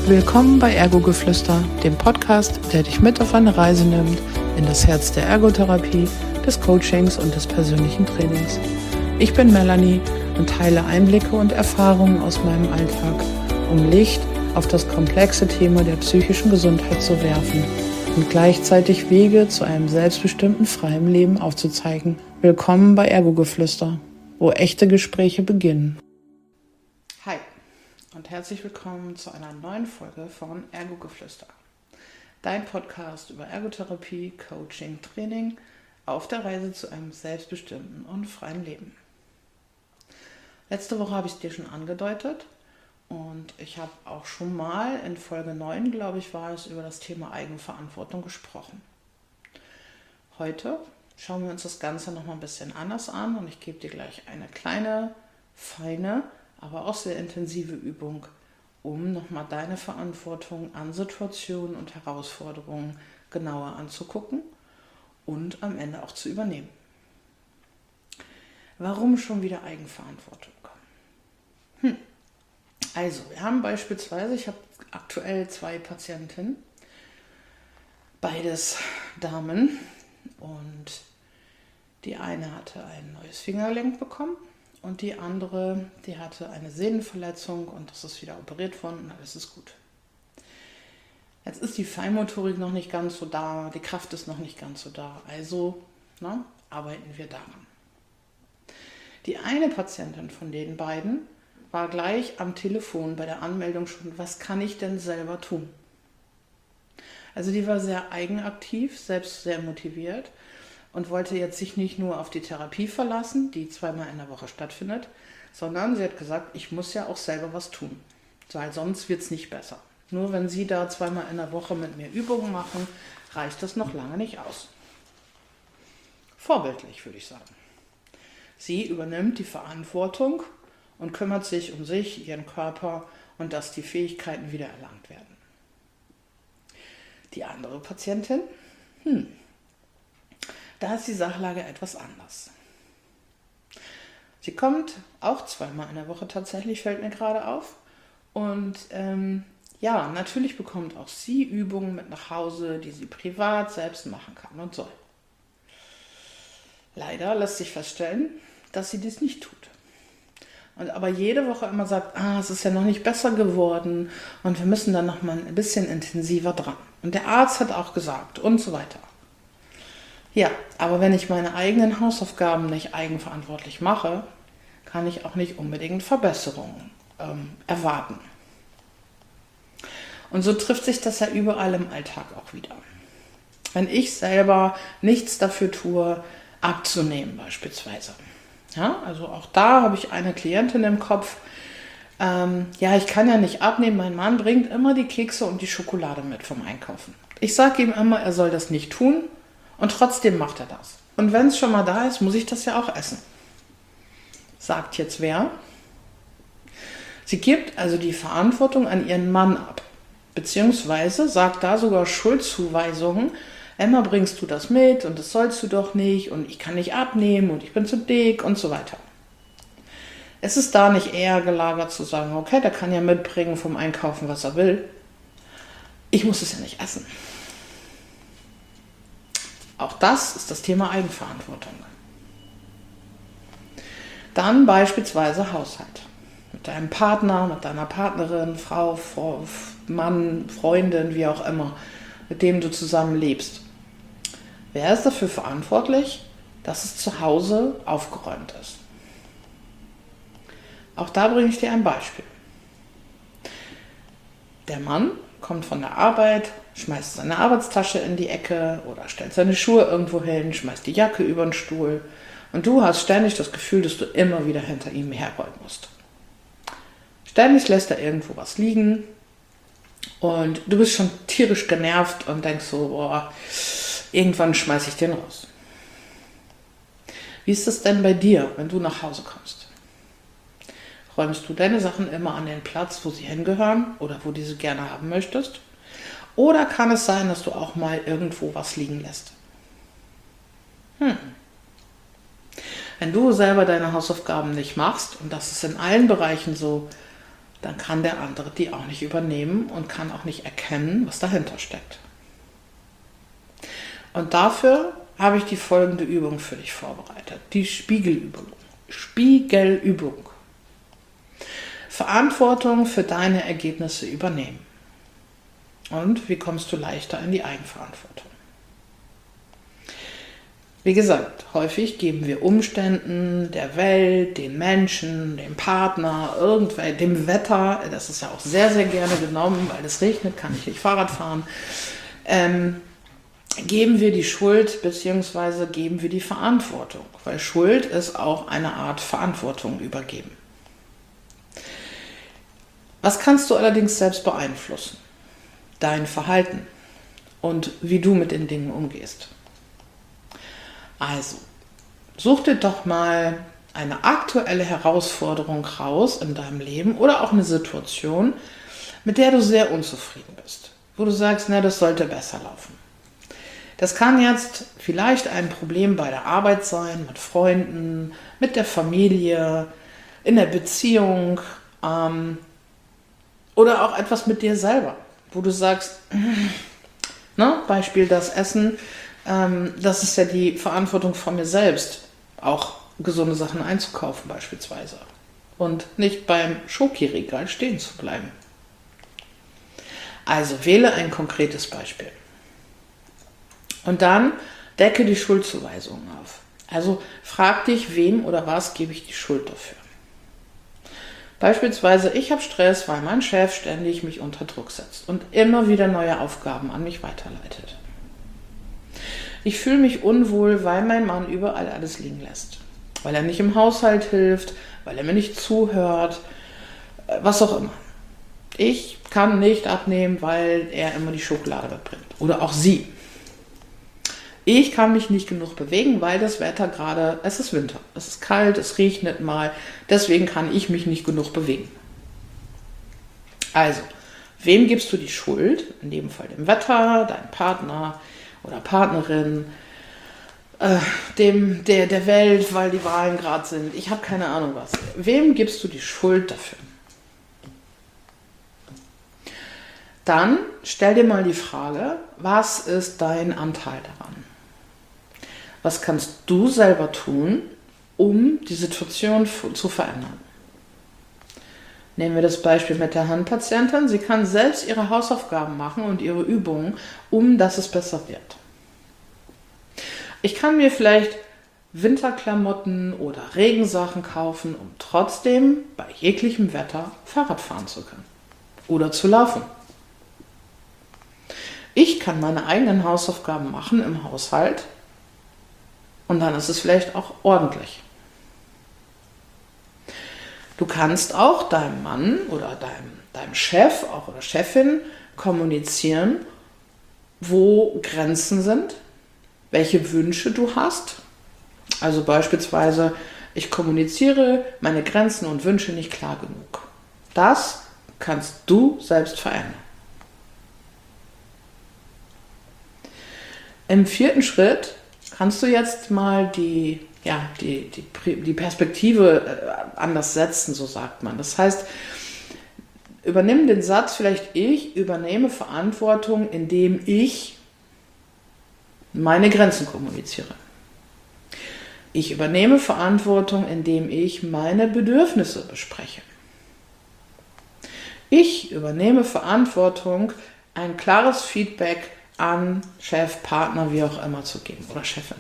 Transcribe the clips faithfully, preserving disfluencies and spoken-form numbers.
Willkommen bei Ergo-Geflüster, dem Podcast, der dich mit auf eine Reise nimmt in das Herz der Ergotherapie, des Coachings und des persönlichen Trainings. Ich bin Melanie und teile Einblicke und Erfahrungen aus meinem Alltag, um Licht auf das komplexe Thema der psychischen Gesundheit zu werfen und gleichzeitig Wege zu einem selbstbestimmten, freien Leben aufzuzeigen. Willkommen bei Ergo-Geflüster, wo echte Gespräche beginnen. Hi und herzlich willkommen zu einer neuen Folge von Ergo-Geflüster. Dein Podcast über Ergotherapie, Coaching, Training auf der Reise zu einem selbstbestimmten und freien Leben. Letzte Woche habe ich es dir schon angedeutet und ich habe auch schon mal in Folge neun, glaube ich, war es, über das Thema Eigenverantwortung gesprochen. Heute schauen wir uns das Ganze noch mal ein bisschen anders an und ich gebe dir gleich eine kleine, feine, aber auch sehr intensive Übung, um nochmal deine Verantwortung an Situationen und Herausforderungen genauer anzugucken und am Ende auch zu übernehmen. Warum schon wieder Eigenverantwortung? Hm. Also, wir haben beispielsweise, ich habe aktuell zwei Patientinnen, beides Damen, und die eine hatte ein neues Fingergelenk bekommen. Und die andere, die hatte eine Sehnenverletzung und das ist wieder operiert worden und alles ist gut. Jetzt ist die Feinmotorik noch nicht ganz so da, die Kraft ist noch nicht ganz so da, also na, arbeiten wir daran. Die eine Patientin von den beiden war gleich am Telefon bei der Anmeldung schon, was kann ich denn selber tun? Also die war sehr eigenaktiv, selbst sehr motiviert. Und wollte jetzt sich nicht nur auf die Therapie verlassen, die zweimal in der Woche stattfindet, sondern sie hat gesagt, ich muss ja auch selber was tun, weil sonst wird es nicht besser. Nur wenn Sie da zweimal in der Woche mit mir Übungen machen, reicht das noch lange nicht aus. Vorbildlich, würde ich sagen. Sie übernimmt die Verantwortung und kümmert sich um sich, ihren Körper und dass die Fähigkeiten wiedererlangt werden. Die andere Patientin, hm, da ist die Sachlage etwas anders. Sie kommt auch zweimal in der Woche tatsächlich, fällt mir gerade auf. Und ähm, ja, natürlich bekommt auch sie Übungen mit nach Hause, die sie privat selbst machen kann und soll. Leider lässt sich feststellen, dass sie dies nicht tut. Und aber jede Woche immer sagt, ah, es ist ja noch nicht besser geworden und wir müssen dann noch mal ein bisschen intensiver dran. Und der Arzt hat auch gesagt und so weiter. Ja, aber wenn ich meine eigenen Hausaufgaben nicht eigenverantwortlich mache, kann ich auch nicht unbedingt Verbesserungen ähm, erwarten. Und so trifft sich das ja überall im Alltag auch wieder. Wenn ich selber nichts dafür tue, abzunehmen beispielsweise. Ja, also auch da habe ich eine Klientin im Kopf. Ähm, ja, ich kann ja nicht abnehmen, mein Mann bringt immer die Kekse und die Schokolade mit vom Einkaufen. Ich sage ihm immer, er soll das nicht tun. Und trotzdem macht er das. Und wenn es schon mal da ist, muss ich das ja auch essen. Sagt jetzt wer? Sie gibt also die Verantwortung an ihren Mann ab. Beziehungsweise sagt da sogar Schuldzuweisungen. Emma, bringst du das mit und das sollst du doch nicht und ich kann nicht abnehmen und ich bin zu dick und so weiter. Es ist da nicht eher gelagert zu sagen, okay, der kann ja mitbringen vom Einkaufen, was er will. Ich muss es ja nicht essen. Auch das ist das Thema Eigenverantwortung. Dann beispielsweise Haushalt. Mit deinem Partner, mit deiner Partnerin, Frau, Frau, Mann, Freundin, wie auch immer, mit dem du zusammen lebst. Wer ist dafür verantwortlich, dass es zu Hause aufgeräumt ist? Auch da bringe ich dir ein Beispiel. Der Mann kommt von der Arbeit, schmeißt seine Arbeitstasche in die Ecke oder stellt seine Schuhe irgendwo hin, schmeißt die Jacke über den Stuhl und du hast ständig das Gefühl, dass du immer wieder hinter ihm herräumen musst. Ständig lässt er irgendwo was liegen und du bist schon tierisch genervt und denkst so, boah, irgendwann schmeiße ich den raus. Wie ist das denn bei dir, wenn du nach Hause kommst? Räumst du deine Sachen immer an den Platz, wo sie hingehören oder wo du sie gerne haben möchtest? Oder kann es sein, dass du auch mal irgendwo was liegen lässt? Hm. Wenn du selber deine Hausaufgaben nicht machst, und das ist in allen Bereichen so, dann kann der andere die auch nicht übernehmen und kann auch nicht erkennen, was dahinter steckt. Und dafür habe ich die folgende Übung für dich vorbereitet. Die Spiegelübung. Spiegelübung. Verantwortung für deine Ergebnisse übernehmen. Und wie kommst du leichter in die Eigenverantwortung? Wie gesagt, häufig geben wir Umständen, der Welt, den Menschen, dem Partner, irgendwer, dem Wetter, das ist ja auch sehr, sehr gerne genommen, weil es regnet, kann ich nicht Fahrrad fahren, ähm, geben wir die Schuld bzw. geben wir die Verantwortung, weil Schuld ist auch eine Art Verantwortung übergeben. Was kannst du allerdings selbst beeinflussen? Dein Verhalten und wie du mit den Dingen umgehst. Also, such dir doch mal eine aktuelle Herausforderung raus in deinem Leben oder auch eine Situation, mit der du sehr unzufrieden bist, wo du sagst, na, das sollte besser laufen. Das kann jetzt vielleicht ein Problem bei der Arbeit sein, mit Freunden, mit der Familie, in der Beziehung ähm, oder auch etwas mit dir selber, wo du sagst, ne, Beispiel das Essen, ähm, das ist ja die Verantwortung von mir selbst, auch gesunde Sachen einzukaufen beispielsweise und nicht beim Schokiregal stehen zu bleiben. Also wähle ein konkretes Beispiel. Und dann decke die Schuldzuweisungen auf. Also frag dich, wem oder was gebe ich die Schuld dafür. Beispielsweise, ich habe Stress, weil mein Chef ständig mich unter Druck setzt und immer wieder neue Aufgaben an mich weiterleitet. Ich fühle mich unwohl, weil mein Mann überall alles liegen lässt. Weil er nicht im Haushalt hilft, weil er mir nicht zuhört, was auch immer. Ich kann nicht abnehmen, weil er immer die Schokolade wegbringt. Oder auch sie. Ich kann mich nicht genug bewegen, weil das Wetter gerade, es ist Winter, es ist kalt, es regnet mal, deswegen kann ich mich nicht genug bewegen. Also, wem gibst du die Schuld? In dem Fall dem Wetter, deinem Partner oder Partnerin, äh, dem, der, der Welt, weil die Wahlen gerade sind. Ich habe keine Ahnung was. Wem gibst du die Schuld dafür? Dann stell dir mal die Frage, was ist dein Anteil daran? Was kannst du selber tun, um die Situation zu verändern? Nehmen wir das Beispiel mit der Handpatientin. Sie kann selbst ihre Hausaufgaben machen und ihre Übungen, um dass es besser wird. Ich kann mir vielleicht Winterklamotten oder Regensachen kaufen, um trotzdem bei jeglichem Wetter Fahrrad fahren zu können oder zu laufen. Ich kann meine eigenen Hausaufgaben machen im Haushalt und dann ist es vielleicht auch ordentlich. Du kannst auch deinem Mann oder deinem, deinem Chef auch oder Chefin kommunizieren, wo Grenzen sind, welche Wünsche du hast. Also beispielsweise, ich kommuniziere meine Grenzen und Wünsche nicht klar genug. Das kannst du selbst verändern. Im vierten Schritt kannst du jetzt mal die, ja, die, die, die Perspektive anders setzen, so sagt man. Das heißt, übernimm den Satz vielleicht, ich übernehme Verantwortung, indem ich meine Grenzen kommuniziere. Ich übernehme Verantwortung, indem ich meine Bedürfnisse bespreche. Ich übernehme Verantwortung, ein klares Feedback an Chef, Partner, wie auch immer zu geben oder Chefin.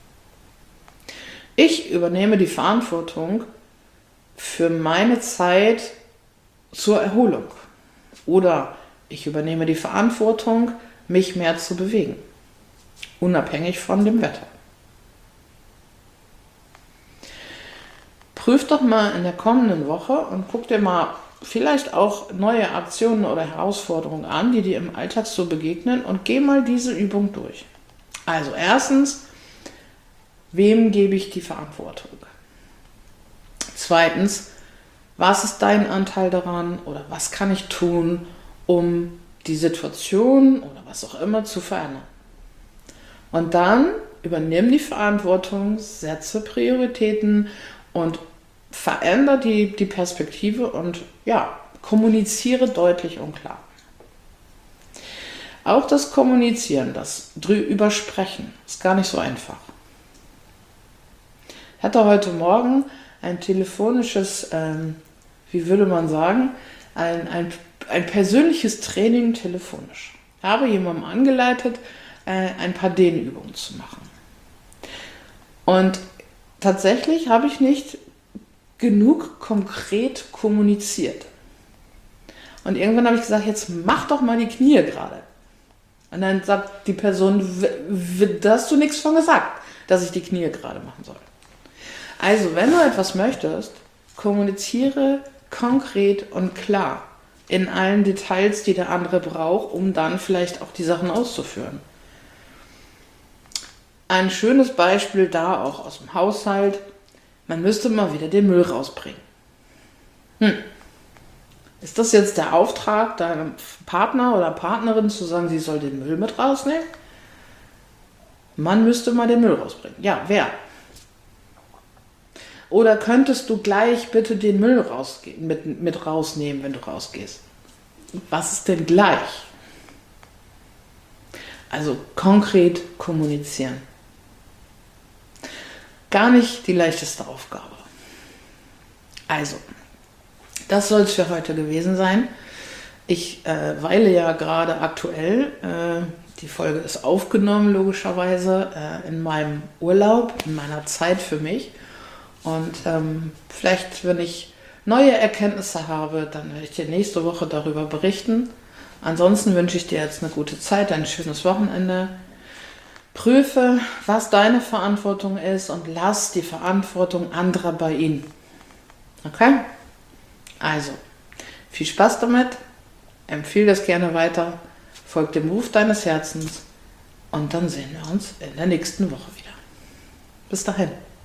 Ich übernehme die Verantwortung für meine Zeit zur Erholung oder ich übernehme die Verantwortung, mich mehr zu bewegen, unabhängig von dem Wetter. Prüf doch mal in der kommenden Woche und guck dir mal vielleicht auch neue Aktionen oder Herausforderungen an, die dir im Alltag so begegnen und geh mal diese Übung durch. Also erstens, wem gebe ich die Verantwortung? Zweitens, was ist dein Anteil daran oder was kann ich tun, um die Situation oder was auch immer zu verändern? Und dann übernimm die Verantwortung, setze Prioritäten und verändere die, die Perspektive und ja, Kommuniziere deutlich und klar. Auch das Kommunizieren, das drüber sprechen, ist gar nicht so einfach. Ich hatte heute Morgen ein telefonisches, ähm, wie würde man sagen, ein, ein, ein persönliches Training telefonisch. Ich habe jemandem angeleitet, äh, ein paar Dehnübungen zu machen. Und tatsächlich habe ich nicht genug konkret kommuniziert. Und irgendwann habe ich gesagt, jetzt mach doch mal die Knie gerade. Und dann sagt die Person, da hast du nichts von gesagt, dass ich die Knie gerade machen soll. Also, wenn du etwas möchtest, kommuniziere konkret und klar in allen Details, die der andere braucht, um dann vielleicht auch die Sachen auszuführen. Ein schönes Beispiel da auch aus dem Haushalt, man müsste mal wieder den Müll rausbringen. Hm. Ist das jetzt der Auftrag deinem Partner oder Partnerin zu sagen, sie soll den Müll mit rausnehmen? Man müsste mal den Müll rausbringen. Ja, wer? Oder könntest du gleich bitte den Müll rausge- mit, mit rausnehmen, wenn du rausgehst? Was ist denn gleich? Also konkret kommunizieren. Gar nicht die leichteste Aufgabe. Also, das soll es für heute gewesen sein. Ich äh, weile ja gerade aktuell, äh, die Folge ist aufgenommen logischerweise, äh, in meinem Urlaub, in meiner Zeit für mich. Und ähm, vielleicht, wenn ich neue Erkenntnisse habe, dann werde ich dir nächste Woche darüber berichten. Ansonsten wünsche ich dir jetzt eine gute Zeit, ein schönes Wochenende. Prüfe, was deine Verantwortung ist und lass die Verantwortung anderer bei ihnen. Okay? Also, viel Spaß damit, empfehle das gerne weiter, folg dem Ruf deines Herzens und dann sehen wir uns in der nächsten Woche wieder. Bis dahin.